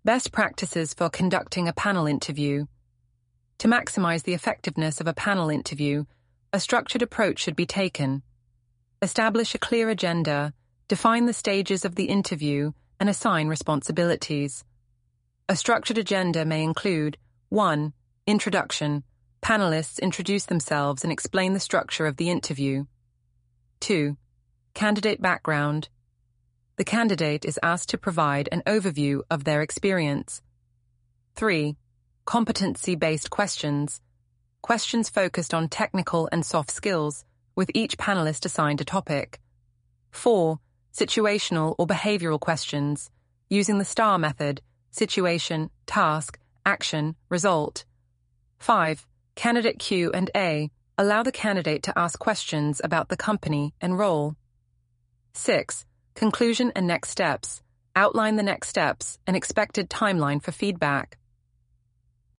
Best practices for conducting a panel interview. To maximize the effectiveness of a panel interview, a structured approach should be taken. Establish a clear agenda, define the stages of the interview, and assign responsibilities. A structured agenda may include 1. Introduction. Panelists introduce themselves and explain the structure of the interview. 2. Candidate background. The candidate is asked to provide an overview of their experience. 3. Competency-based questions. Questions focused on technical and soft skills, with each panelist assigned a topic. 4. Situational or behavioral questions, using the STAR method: situation, task, action, result. 5. Candidate Q&A. Allow the candidate to ask questions about the company and role. 6. Conclusion and next steps. Outline the next steps and expected timeline for feedback.